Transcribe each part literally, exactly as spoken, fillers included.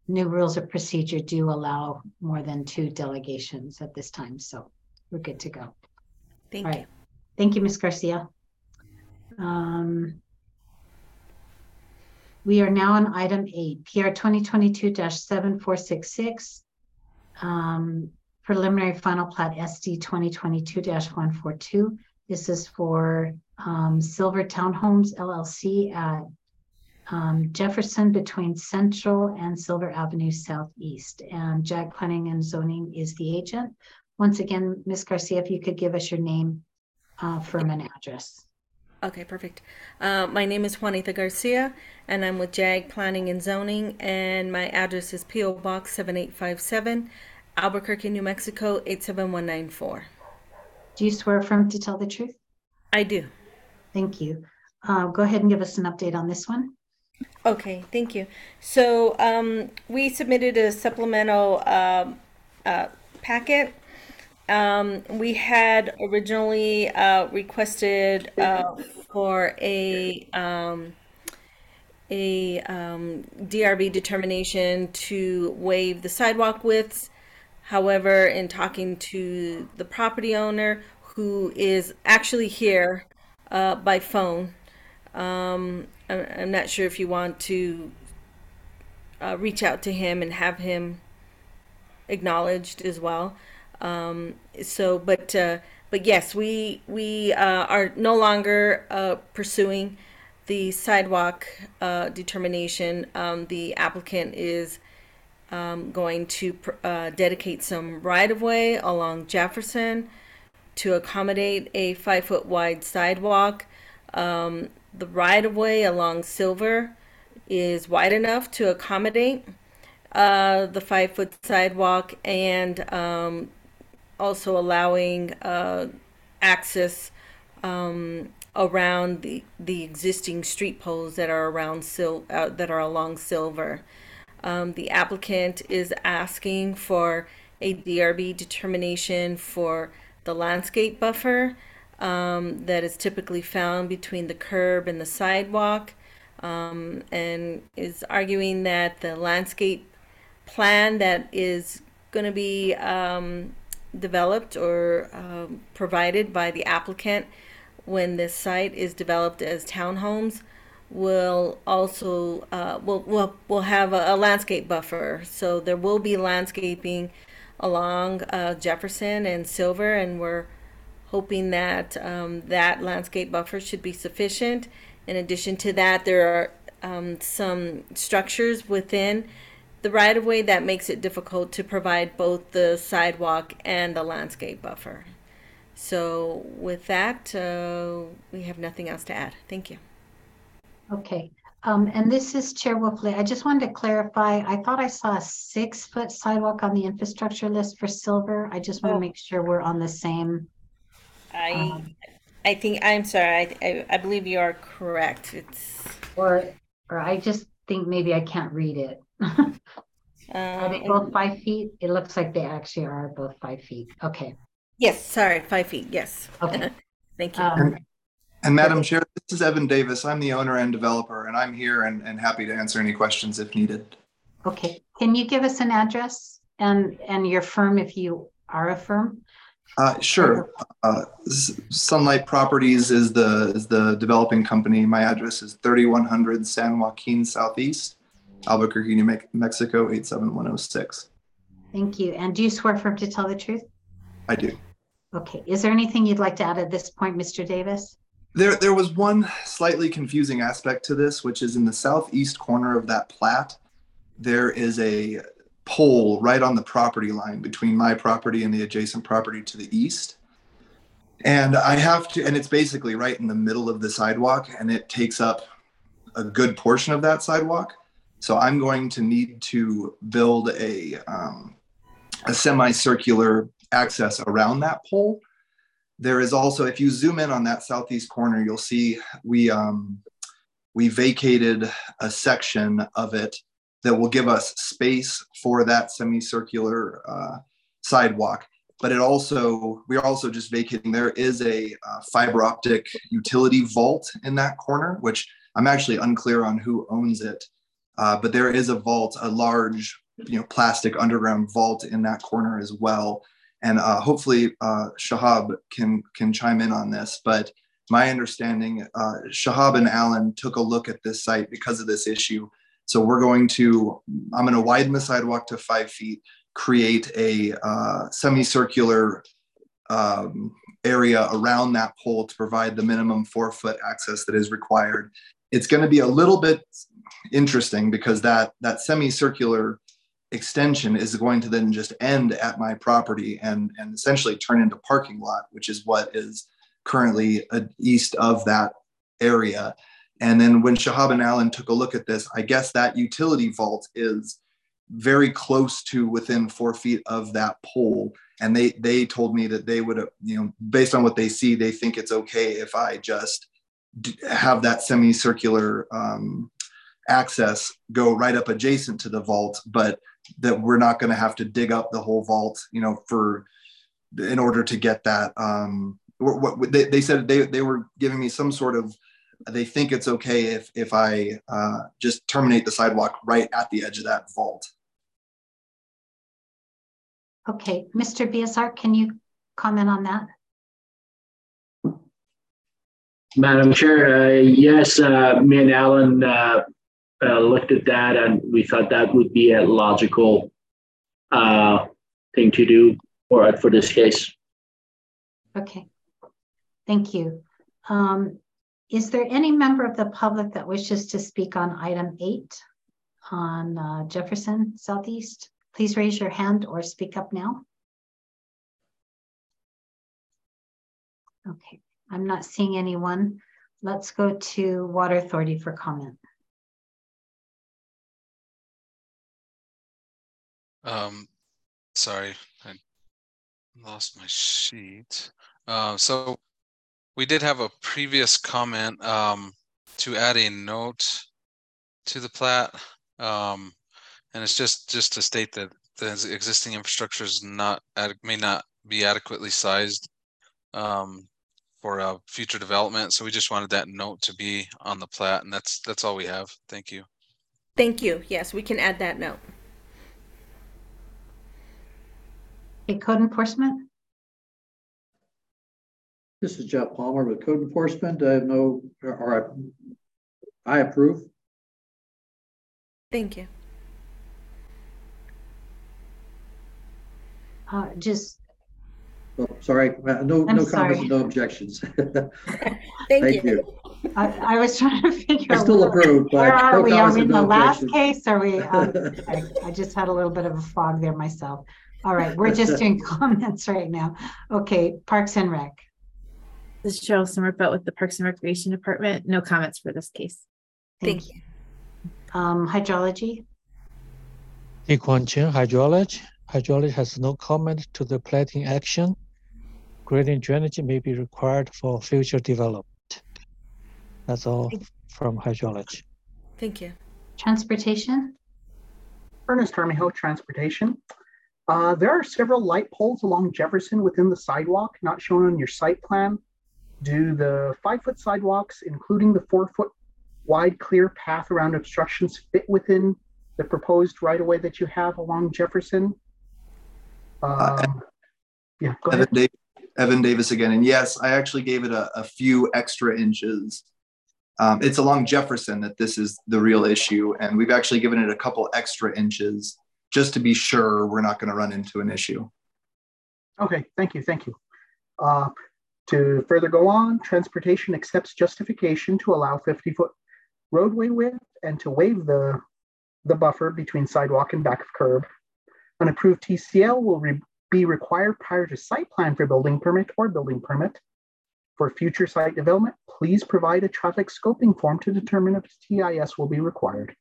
new rules of procedure do allow more than two delegations at this time. So we're good to go. All Thank you. right. Thank you, Miz Garcia. Um, we are now on item eight, P R twenty twenty-two dash seven four six six. Um, preliminary final plat S D twenty twenty-two dash one forty-two. This is for um, Silver Townhomes L L C at um, Jefferson between Central and Silver Avenue Southeast. And Jag Planning and Zoning is the agent. Once again, Miz Garcia, if you could give us your name, uh, firm, and address. Okay, perfect. Uh, my name is Juanita Garcia, and I'm with JAG Planning and Zoning, and my address is P O Box seven eight five seven, Albuquerque, New Mexico eight seven one nine four. Do you swear affirm to tell the truth? I do. Thank you. Uh, go ahead and give us an update on this one. Okay, thank you. So um, we submitted a supplemental um, uh, packet. Um, we had originally uh, requested uh, for a um, a um, D R B determination to waive the sidewalk widths. However, in talking to the property owner, who is actually here uh, by phone, um, I'm, I'm not sure if you want to uh, reach out to him and have him acknowledged as well. Um, so, but uh, but yes, we we uh, are no longer uh, pursuing the sidewalk uh, determination. Um, the applicant is um, going to uh, dedicate some right of way along Jefferson to accommodate a five foot wide sidewalk. Um, the right of way along Silver is wide enough to accommodate uh, the five foot sidewalk, and um, also allowing uh, access um, around the the existing street poles that are around Sil- uh, that are along Silver. Um, the applicant is asking for a D R B determination for the landscape buffer um, that is typically found between the curb and the sidewalk, um, and is arguing that the landscape plan that is going to be um, developed or um, provided by the applicant when this site is developed as townhomes will also uh, will will will have a, a landscape buffer. So there will be landscaping along uh, Jefferson and Silver, and we're hoping that um, that landscape buffer should be sufficient. In addition to that, there are um, some structures within the right of way that makes it difficult to provide both the sidewalk and the landscape buffer. So with that, uh, we have nothing else to add. Thank you. Okay. Um, and this is Chair Wolfley. I just wanted to clarify. I thought I saw a six foot sidewalk on the infrastructure list for Silver. I just want to Oh, make sure we're on the same. I Um, I think I'm sorry. I, I I believe you are correct. It's or, or I just think maybe I can't read it. Are they both um five feet? It looks like they actually are both five feet. Okay. yes, sorry, five feet. Yes. Okay. Thank you. Um, And, and Madam perfect. Chair, this is Evan Davis. I'm the owner and developer, and I'm here and, and happy to answer any questions if needed. Okay. Can you give us an address and, and your firm if you are a firm? Uh, sure. Uh, Sunlight Properties is the is the developing company. My address is thirty-one hundred San Joaquin Southeast, Albuquerque, New Mexico eight seven one zero six. Thank you. And do you swear firm to tell the truth? I do. Okay. Is there anything you'd like to add at this point, Mister Davis? There, there was one slightly confusing aspect to this, which is in the southeast corner of that plat. There is a pole right on the property line between my property and the adjacent property to the east. And I have to, and it's basically right in the middle of the sidewalk, and it takes up a good portion of that sidewalk. So I'm going to need to build a um, a semicircular access around that pole. There is also, if you zoom in on that southeast corner, you'll see we um, we vacated a section of it that will give us space for that semicircular uh, sidewalk. But it also, we're also just vacating, there is a uh, fiber optic utility vault in that corner, which I'm actually unclear on who owns it. Uh, but there is a vault, a large, you know, plastic underground vault in that corner as well. And uh, hopefully uh, Shahab can can chime in on this. But my understanding, uh, Shahab and Alan took a look at this site because of this issue. So we're going to, I'm going to widen the sidewalk to five feet, create a uh, semicircular um, area around that pole to provide the minimum four foot access that is required. It's going to be a little bit interesting because that that semicircular extension is going to then just end at my property and, and essentially turn into parking lot, which is what is currently uh, east of that area. And then when Shahab and Alan took a look at this, I guess that utility vault is very close to within four feet of that pole. And they they told me that they would, you know, based on what they see, they think it's okay if I just d- have that semicircular um, access go right up adjacent to the vault, but that we're not going to have to dig up the whole vault, you know, for in order to get that. Um, what, what they, they said they they were giving me some sort of. They think it's okay if if I uh, just terminate the sidewalk right at the edge of that vault. Okay, Mister B S R, can you comment on that? Madam Chair, uh, yes, uh, me and Alan uh, uh, looked at that and we thought that would be a logical uh, thing to do for, for this case. Okay, thank you. Um, is there any member of the public that wishes to speak on item eight on uh, Jefferson Southeast? Please raise your hand or speak up now. Okay, I'm not seeing anyone. Let's go to Water Authority for comment. Um, sorry, I lost my sheet. Uh, so we did have a previous comment um, to add a note to the plat. Um, and it's just, just to state that the existing infrastructure is not, may not be adequately sized um, for a future development. So we just wanted that note to be on the plat, and that's, that's all we have. Thank you. Thank you. Yes, we can add that note. Okay, code enforcement. This is Jeff Palmer with Code Enforcement. I have no, or I, I approve. Thank you. Uh, just, Oh, sorry, no, I'm no comments sorry. and no objections. Thank, Thank you. you. I, I was trying to figure I out still where, approve, but where are no we? Are comments we in and the no last objections. case? Are we? Um, I, I just had a little bit of a fog there myself. All right, we're just doing comments right now. Okay, Parks and Rec. This is Cheryl Sommerfeld with the Parks and Recreation Department. No comments for this case. Thank, Thank you. Um, hydrology. Equan Chen, hydrology. Hydrology has no comment to the plating action. Grading drainage may be required for future development. That's all from hydrology. Thank you. Transportation. Ernest Armijo, Transportation. Uh, there are several light poles along Jefferson within the sidewalk, not shown on your site plan. Do the five-foot sidewalks, including the four-foot wide clear path around obstructions, fit within the proposed right-of-way that you have along Jefferson? Um, Uh, yeah, go Evan, ahead. Davis, Evan Davis again. And yes, I actually gave it a, a few extra inches. Um, it's along Jefferson that this is the real issue. And we've actually given it a couple extra inches just to be sure we're not going to run into an issue. Okay, thank you, thank you. Uh, to further go on, transportation accepts justification to allow fifty-foot roadway width and to waive the, the buffer between sidewalk and back of curb. An approved T C L will re be required prior to site plan for building permit or building permit. For future site development, please provide a traffic scoping form to determine if T I S will be required.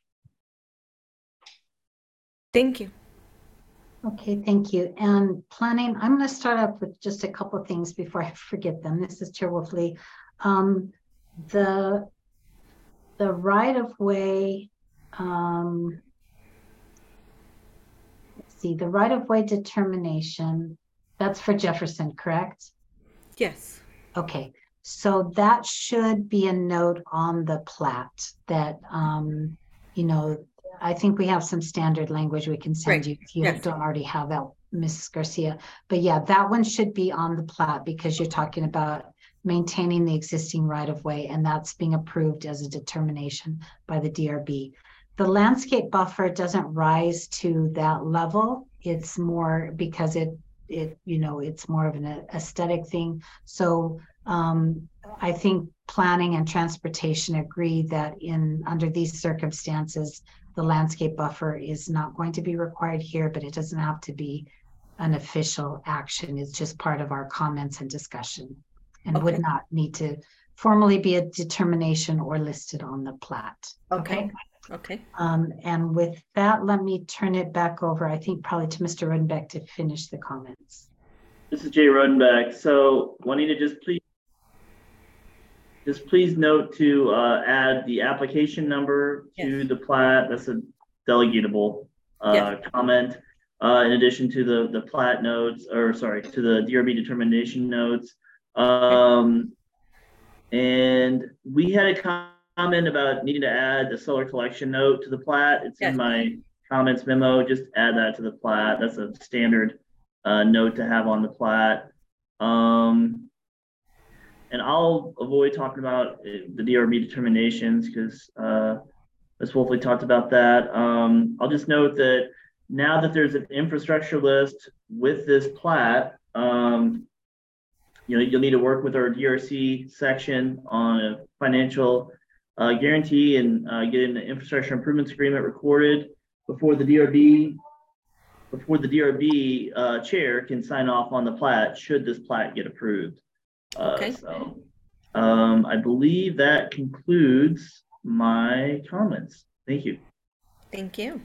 Thank you. Okay, thank you. And planning, I'm going to start up with just a couple of things before I forget them. This is Chair Wolfley. Um, the, the right of way, um, let's see, the right of way determination, that's for Jefferson, correct? Yes. Okay, so that should be a note on the plat that um, you know, I think we have some standard language we can send Right. you if you Yes. don't already have that, Missus Garcia. But yeah, that one should be on the plat because you're talking about maintaining the existing right of way, and that's being approved as a determination by the D R B. The landscape buffer doesn't rise to that level. It's more because it it you know it's more of an aesthetic thing. So um, I think planning and transportation agree that in under these circumstances, the landscape buffer is not going to be required here, but it doesn't have to be an official action. It's just part of our comments and discussion, and Okay. would not need to formally be a determination or listed on the plat. Okay. Okay. Um, and with that, let me turn it back over, I think probably to Mister Rodenbeck to finish the comments. This is Jay Rodenbeck. So wanting to just please, just please note to uh, add the application number to Yes. the plat. That's a delegatable uh, Yes. comment. Uh, in addition to the the plat notes, or sorry, to the D R B determination notes. Um, and we had a com comment about needing to add the solar collection note to the plat. It's Yes. in my comments memo. Just add that to the plat. That's a standard uh, note to have on the plat. Um, and I'll avoid talking about uh, the D R B determinations because uh, Miz Wolfley talked about that. Um, I'll just note that now that there's an infrastructure list with this plat, um, you know, you'll need to work with our D R C section on a financial uh, guarantee and uh, get an infrastructure improvements agreement recorded before the D R B before the D R B uh, chair can sign off on the plat should this plat get approved. Uh, Okay. So um, I believe that concludes my comments. Thank you. Thank you.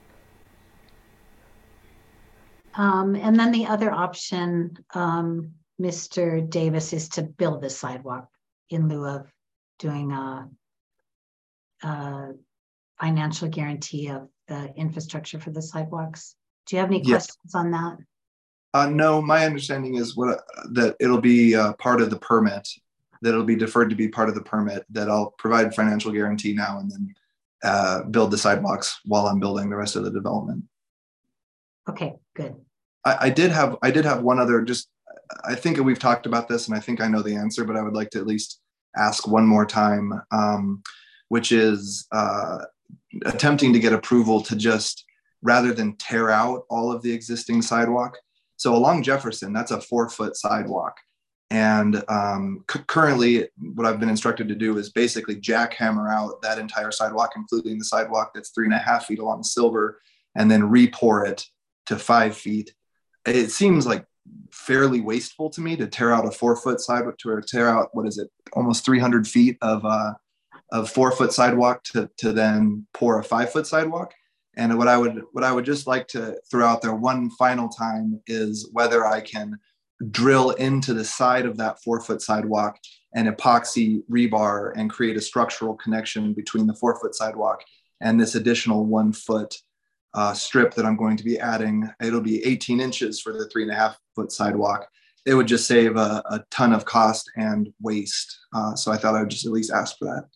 Um, and then the other option, um, Mister Davis, is to build the sidewalk in lieu of doing a, a financial guarantee of the infrastructure for the sidewalks. Do you have any Yes. questions on that? Uh, no, my understanding is what that it'll be uh, part of the permit, that it'll be deferred to be part of the permit, that I'll provide financial guarantee now and then uh, build the sidewalks while I'm building the rest of the development. Okay, good. I, I did have I did have one other, just I think we've talked about this and I think I know the answer, but I would like to at least ask one more time, um, which is uh, attempting to get approval to just, rather than tear out all of the existing sidewalk. So along Jefferson, that's a four foot sidewalk. And um, c- currently what I've been instructed to do is basically jackhammer out that entire sidewalk, including the sidewalk that's three and a half feet along Silver, and then re-pour it to five feet. It seems like fairly wasteful to me to tear out a four foot sidewalk, to tear out, what is it, almost three hundred feet of uh, of four foot sidewalk to, to then pour a five foot sidewalk. And what I would what I would just like to throw out there one final time is whether I can drill into the side of that four foot sidewalk and epoxy rebar and create a structural connection between the four foot sidewalk and this additional one foot uh, strip that I'm going to be adding. It'll be eighteen inches for the three and a half foot sidewalk. It would just save a, a ton of cost and waste. Uh, so I thought I would just at least ask for that.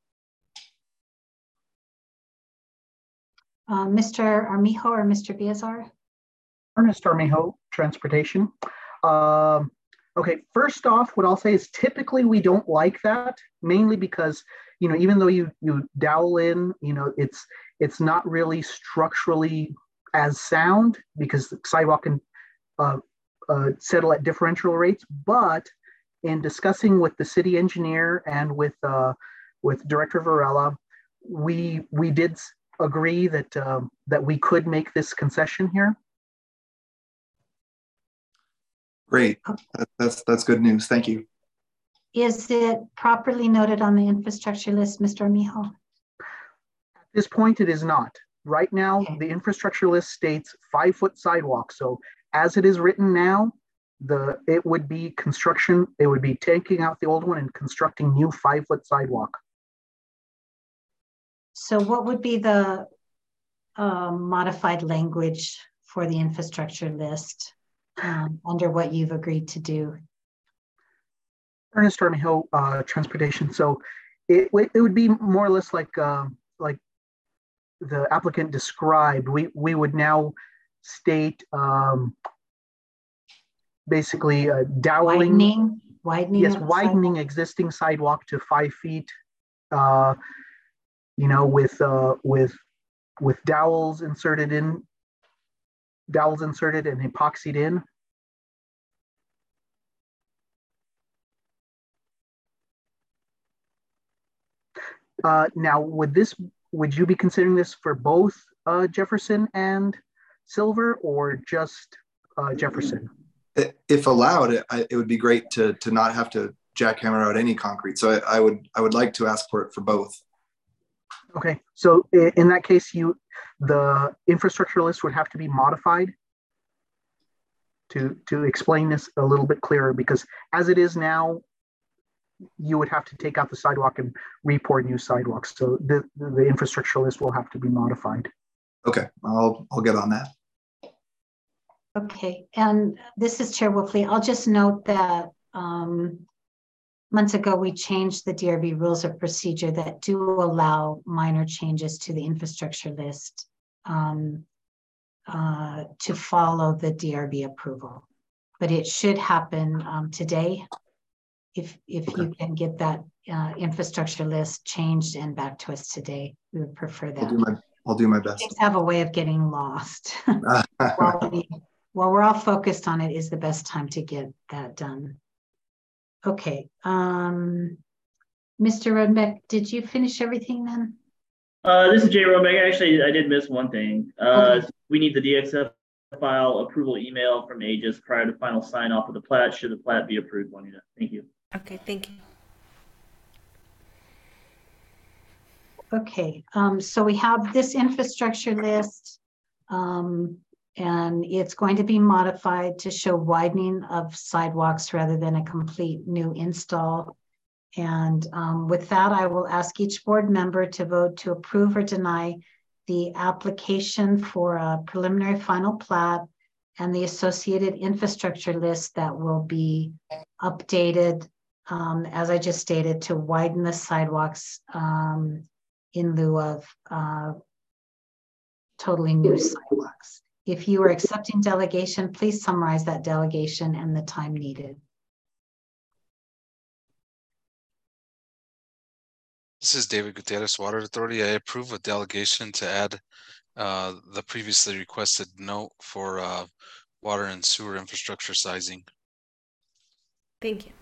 Uh, Mister Armijo or Mister Biazar? Ernest Armijo, Transportation. Um, okay, first off, what I'll say is typically we don't like that, mainly because, you know, even though you you dowel in, you know, it's it's not really structurally as sound because the sidewalk can uh, uh, settle at differential rates. But in discussing with the city engineer and with uh, with Director Varela, we we did agree that um, that we could make this concession here. Great, that, that's that's good news. Thank you. Is it properly noted on the infrastructure list, Mister Armijo? At this point, it is not. Right now, Okay. the infrastructure list states five foot sidewalk. So as it is written now, the it would be construction, it would be taking out the old one and constructing new five foot sidewalk. So what would be the um, modified language for the infrastructure list um, under what you've agreed to do? Ernest Armijo, uh, Transportation. So it, it would be more or less like uh, like the applicant described, we, we would now state um, basically uh, doweling. Widening, widening. Yes, of the widening sidewalk. existing sidewalk to five feet, uh, you know, with, uh, with, with dowels inserted in, dowels inserted and epoxied in. Uh, now, would this, would you be considering this for both uh, Jefferson and Silver, or just uh, Jefferson? If allowed, it, it would be great to to not have to jackhammer out any concrete. So I, I would I would like to ask for it for both. Okay, so in that case, you the infrastructure list would have to be modified to to explain this a little bit clearer, because as it is now, you would have to take out the sidewalk and re-pour new sidewalks. So the, the, the infrastructure list will have to be modified. Okay, I'll I'll get on that. Okay, and this is Chair Wolfley. I'll just note that um, months ago, we changed the D R B rules of procedure that do allow minor changes to the infrastructure list um, uh, to follow the D R B approval. But it should happen um, today. If, if Okay. you can get that uh, infrastructure list changed and back to us today, we would prefer that. I'll do my I'll do my best. Things have a way of getting lost. while, we, while we're all focused on it, is the best time to get that done. Okay, um, Mister Rodenbeck, did you finish everything then? Uh, this is Jay Rodenbeck. Actually, I did miss one thing. Uh, Okay. We need the D X F file approval email from Aegis prior to final sign off of the plat. Should the plat be approved, Juanita? Thank you. Okay, thank you. Okay, um, so we have this infrastructure list, um, and it's going to be modified to show widening of sidewalks rather than a complete new install. And um, with that, I will ask each board member to vote to approve or deny the application for a preliminary final plat and the associated infrastructure list that will be updated, um, as I just stated, to widen the sidewalks um, in lieu of uh, totally new sidewalks. If you are accepting delegation, please summarize that delegation and the time needed. This is David Gutierrez, Water Authority. I approve a delegation to add uh, the previously requested note for uh, water and sewer infrastructure sizing. Thank you.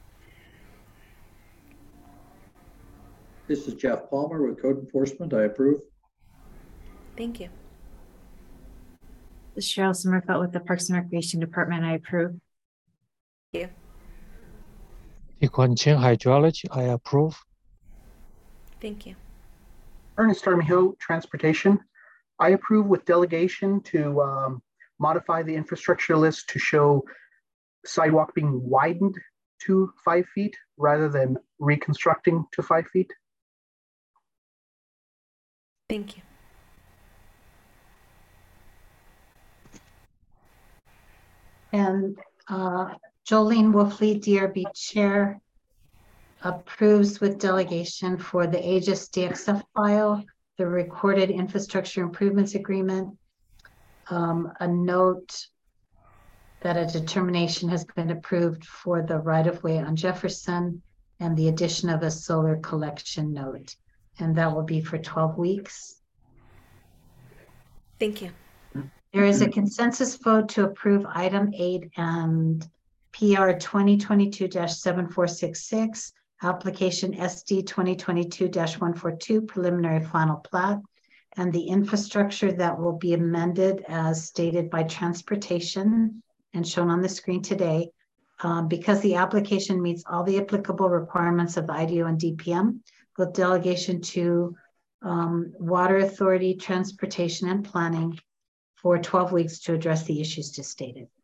This is Jeff Palmer with Code Enforcement. I approve. Thank you. This is Cheryl Sommerfeld with the Parks and Recreation Department. I approve. Thank T. you. Kwan Chen, Hydrology. I approve. Thank you. Ernest Armijo, Transportation. I approve with delegation to um, modify the infrastructure list to show sidewalk being widened to five feet rather than reconstructing to five feet. Thank you. And uh, Jolene Wolfley, D R B Chair, approves with delegation for the Aegis D X F file, the recorded infrastructure improvements agreement, um, a note that a determination has been approved for the right-of-way on Jefferson, and the addition of a solar collection note. And that will be for twelve weeks. Thank you. There is a consensus vote to approve item eight and P R twenty twenty-two dash seven four six six, application S D twenty twenty-two dash one forty-two, preliminary final plat, and the infrastructure that will be amended as stated by transportation and shown on the screen today. Um, because the application meets all the applicable requirements of the I D O and D P M, with delegation to um, Water Authority, Transportation, and Planning for twelve weeks to address the issues just stated.